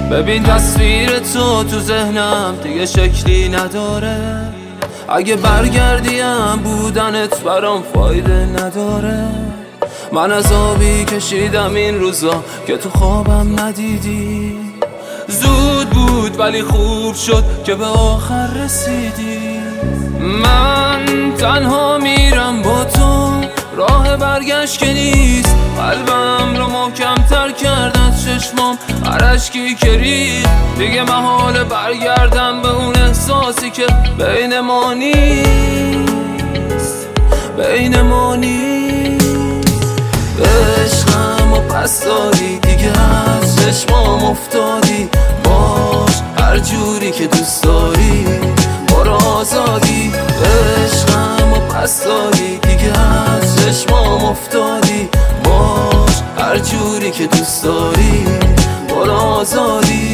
ببین تصویر تو ذهنم دیگه شکلی نداره. اگه برگردیم بودنت برام فایده نداره. من عذابی کشیدم این روزا که تو خوابم ندیدی. زود بود ولی خوب شد که به آخر رسیدی. من تنها میرم با تو، راه برگشت که نیست. قلبم رو محکم‌تر کرد از چشمام هر اشکی که ریخت. دیگه محاله برگردم به اون احساسی که بین ما نیست، بین ما نیست. عشقم و پس داری دیگه از چشمام افتادی. باش هر جوری که دوست داری برو آزادی. عشقم و پس داری دیگه از چشمام افتادی. باش هر جوری که دوست داری برو آزادی.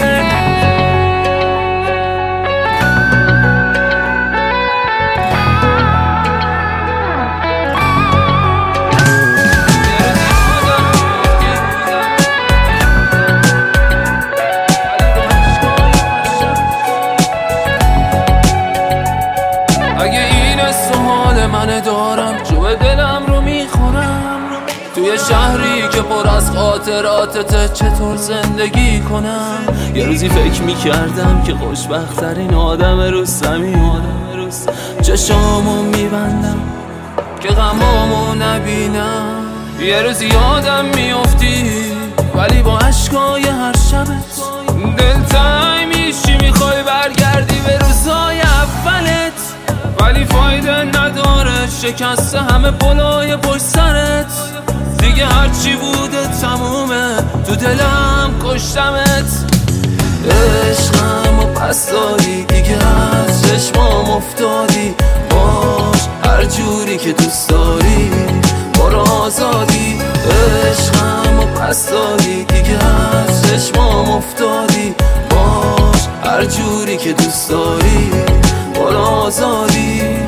من دارم جو دلم رو میخونم توی شهری که پر از خاطراتته. چطور زندگی کنم؟ یه روزی فکر میکردم که خوشبخت‌ترین آدم رو زمین. چشامو میبندم که غمامو نبینم. یه روزی یادم میافتی ولی با عشقای هر شبت دلتنگ میشی. میخوای برگردی به روزای اولت ولی فایده نداره. شکسته همه پلای پشت سرت. دیگه هرچی بوده تمومه، تو دلم کشتمت. عشقم و پس داری دیگه از چشمام افتادی. باش هر جوری که دوست داری برو آزادی. عشقم و پس داری دیگه از چشمام افتادی. باش هر جوری که دوست داری برو آزادی.